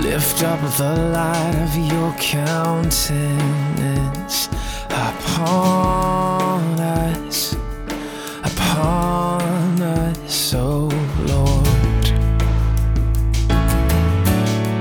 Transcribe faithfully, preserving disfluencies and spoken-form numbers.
Lift up the light of your countenance upon us.